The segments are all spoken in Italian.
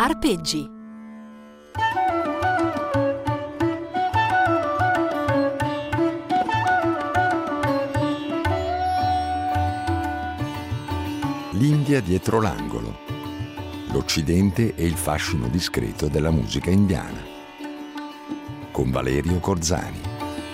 Arpeggi. L'India dietro l'angolo. L'Occidente e il fascino discreto della musica indiana. Con Valerio Corzani.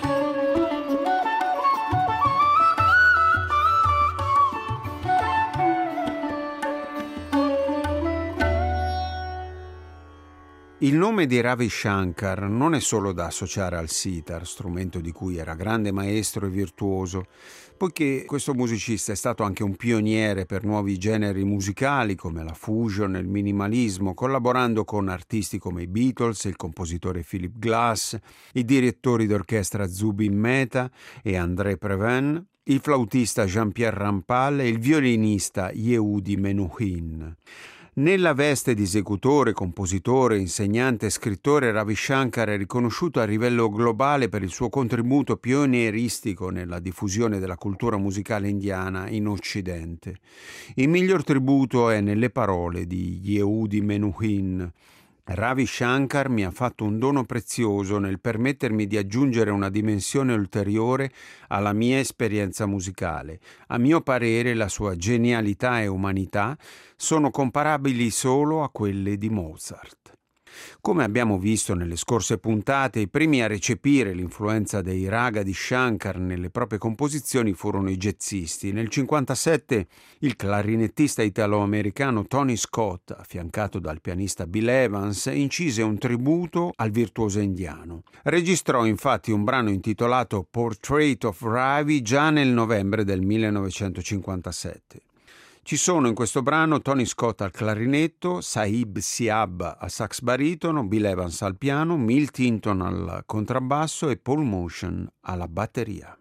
Il nome di Ravi Shankar non è solo da associare al sitar, strumento di cui era grande maestro e virtuoso, poiché questo musicista è stato anche un pioniere per nuovi generi musicali come la fusion e il minimalismo, collaborando con artisti come i Beatles, il compositore Philip Glass, i direttori d'orchestra Zubin Mehta e André Previn, il flautista Jean-Pierre Rampal e il violinista Yehudi Menuhin. Nella veste di esecutore, compositore, insegnante e scrittore, Ravi Shankar è riconosciuto a livello globale per il suo contributo pionieristico nella diffusione della cultura musicale indiana in Occidente. Il miglior tributo è nelle parole di Yehudi Menuhin. Ravi Shankar mi ha fatto un dono prezioso nel permettermi di aggiungere una dimensione ulteriore alla mia esperienza musicale. A mio parere la sua genialità e umanità sono comparabili solo a quelle di Mozart. Come abbiamo visto nelle scorse puntate, i primi a recepire l'influenza dei raga di Shankar nelle proprie composizioni furono i jazzisti. Nel 1957 il clarinettista italo-americano Tony Scott, affiancato dal pianista Bill Evans, incise un tributo al virtuoso indiano. Registrò infatti un brano intitolato Portrait of Ravi già nel novembre del 1957. Ci sono in questo brano Tony Scott al clarinetto, Sahib Siab al sax baritono, Bill Evans al piano, Milt Hinton al contrabbasso e Paul Motion alla batteria.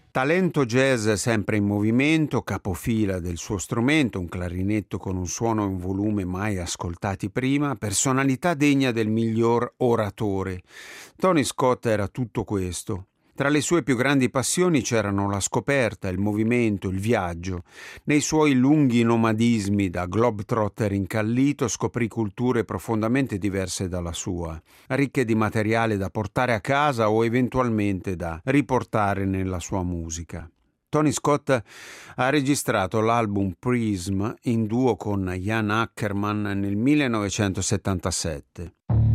Talento jazz sempre in movimento, capofila del suo strumento, un clarinetto con un suono e un volume mai ascoltati prima, personalità degna del miglior oratore. Tony Scott era tutto questo. Tra le sue più grandi passioni c'erano la scoperta, il movimento, il viaggio. Nei suoi lunghi nomadismi da globetrotter incallito scoprì culture profondamente diverse dalla sua, ricche di materiale da portare a casa o eventualmente da riportare nella sua musica. Tony Scott ha registrato l'album Prism in duo con Jan Ackerman nel 1977.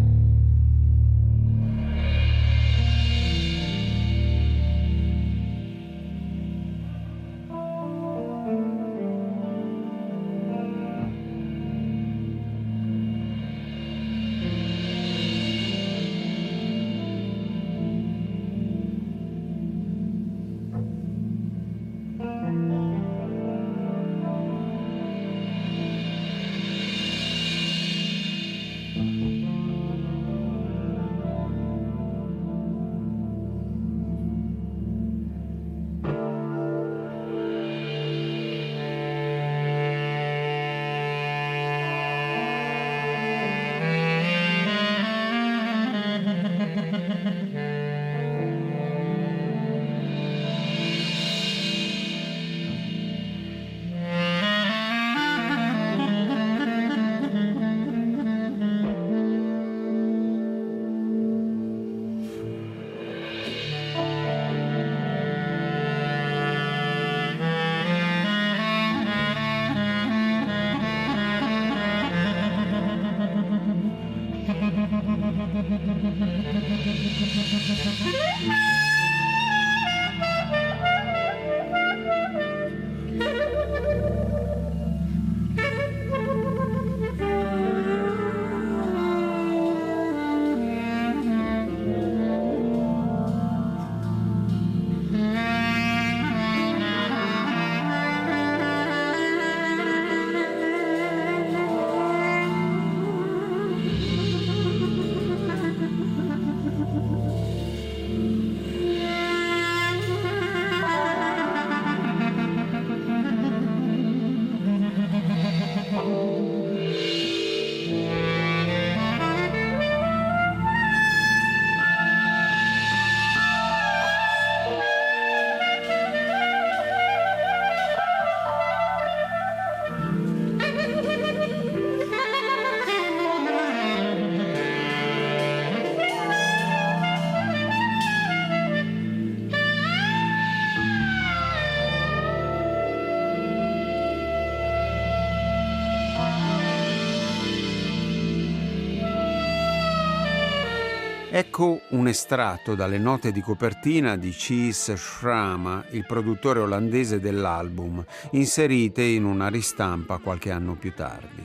Ecco un estratto dalle note di copertina di Kees Schramme, il produttore olandese dell'album, inserite in una ristampa qualche anno più tardi.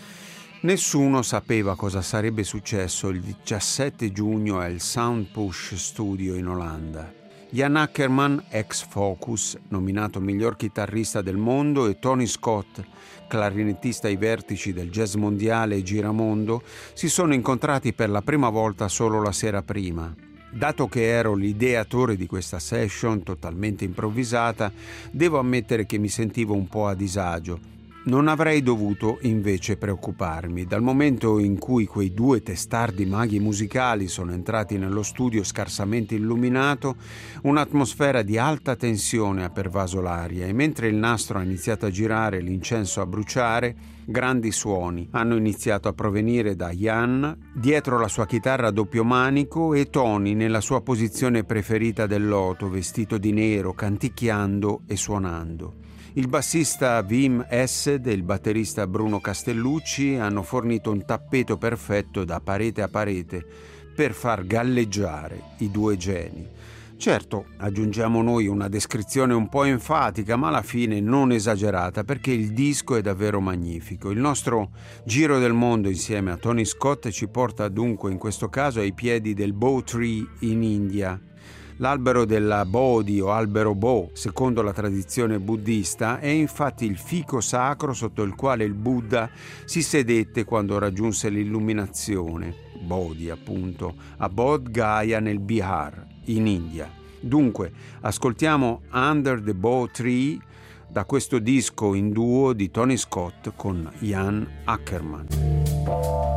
Nessuno sapeva cosa sarebbe successo il 17 giugno al Soundpush Studio in Olanda. Jan Ackerman, ex Focus, nominato miglior chitarrista del mondo, e Tony Scott, clarinettista ai vertici del jazz mondiale e giramondo, si sono incontrati per la prima volta solo la sera prima. Dato che ero l'ideatore di questa session totalmente improvvisata, devo ammettere che mi sentivo un po' a disagio. Non avrei dovuto invece preoccuparmi. Dal momento in cui quei due testardi maghi musicali sono entrati nello studio scarsamente illuminato, un'atmosfera di alta tensione ha pervaso l'aria e mentre il nastro ha iniziato a girare e l'incenso a bruciare, grandi suoni hanno iniziato a provenire da Jan, dietro la sua chitarra a doppio manico, e Tony nella sua posizione preferita del loto, vestito di nero, canticchiando e suonando. Il bassista Wim Essed e il batterista Bruno Castellucci hanno fornito un tappeto perfetto da parete a parete per far galleggiare i due geni. Certo, aggiungiamo noi una descrizione un po' enfatica, ma alla fine non esagerata, perché il disco è davvero magnifico. Il nostro giro del mondo insieme a Tony Scott ci porta dunque in questo caso ai piedi del Bo Tree in India. L'albero della Bodhi o albero Bo, secondo la tradizione buddista, è infatti il fico sacro sotto il quale il Buddha si sedette quando raggiunse l'illuminazione, Bodhi appunto, a Bodh Gaya nel Bihar, in India. Dunque, ascoltiamo Under the Bow Tree da questo disco in duo di Tony Scott con Jan Ackerman.